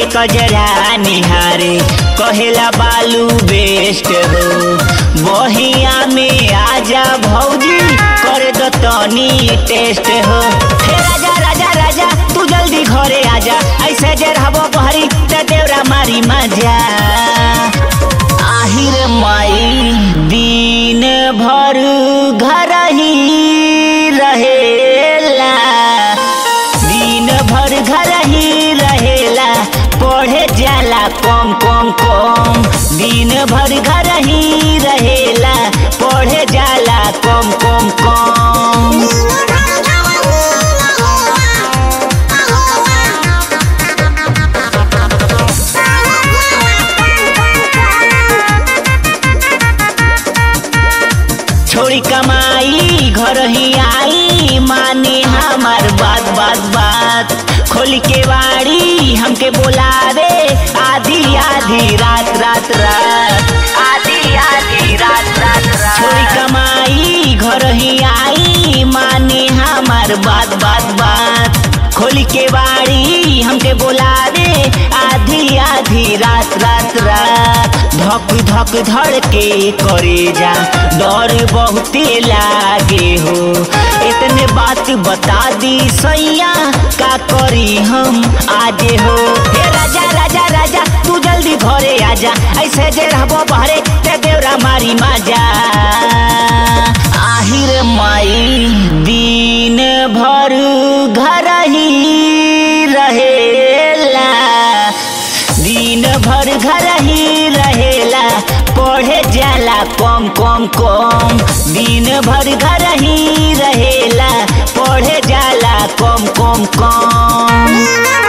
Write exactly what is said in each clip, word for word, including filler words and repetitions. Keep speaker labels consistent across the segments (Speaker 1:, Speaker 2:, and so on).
Speaker 1: कजरा निहारे कहेला बालू बेस्ट हो। बहिया में आजा भौजी कर दो तनी टेस्ट हो। हे राजा राजा राजा तू जल्दी घरे आजा, ऐसे जे रहबो बहरी त देवरा मारी मजा। आहिर माई दिन भर घर ही रहेला, दिन भर घर ही रहेला, पढ़े जाला कम कम कम। दिन भर घर ही रहेला, पढ़े जाला कम कम कम। छोड़ी कमाई घर ही आई, माने हमार बात बात बात। खोल के वाड़ी हमके बोलावे आधी आधी रात रात रात, आधी आधी रात रात रात। छोड़ी कमाई घर ही आई, माने हमार बात बात बात। खोल के वाड़ी हमके बोलावे आधी आधी रात रात रात। धक धक धड़ के करे जा डर बहुते लागे हो। इतने बात बता दी सैया का करी हम आजे हो। हे राजा राजा राजा तू जल्दी घरे आजा, ऐसे जे रहबो बहरे ते देवरा मारी मजा। आहिर माई दिन भर घर ही रहेला, दिन भर घर ही रहेला, पढ़े जाला कम कम कम। दिन भर घर ही रहेला, पढ़े जाला कम कम कम।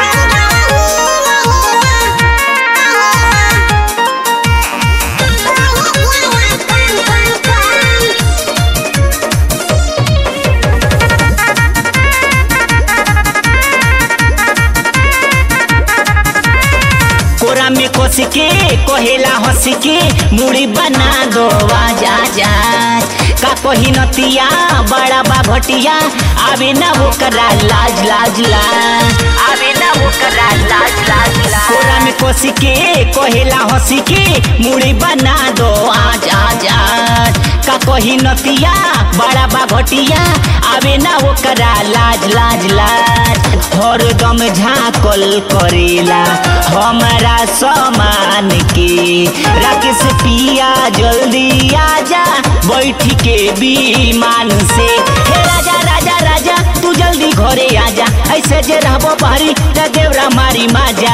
Speaker 1: कोरा में कोस के कोहेला हंस के मुड़ी बना दो आजा जा। का कोही नतिया बड़ा बा घटिया, आवे ना वो करा लाज लाज लाज, आवे ना वो करा लाज लाज लाज। कोरा में कोस के कोहेला हंस के मुड़ी बना दो आज आज आज। का कोही नतिया बड़ा बा घटिया, आवे ना वो करा लाज लाज लाज। हरदम झाकल करेला हमारा सामान के, राकेश पिया जल्दी आजा बैठ के विमान से। हे राजा राजा राजा तू जल्दी घरे आजा, ऐसे जे रहबो बहरी त देवरा मारी मजा।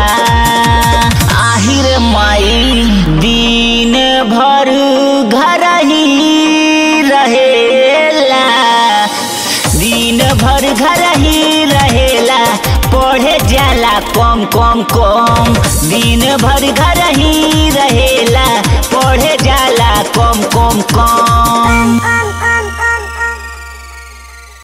Speaker 1: आहिर माई दिन भर घर ही रहेला, दिन भर घर ही रहेला, पढ़े जाला कम कम कम। दिन भर घर ही रहेला, पढ़े जाला कम कम कम।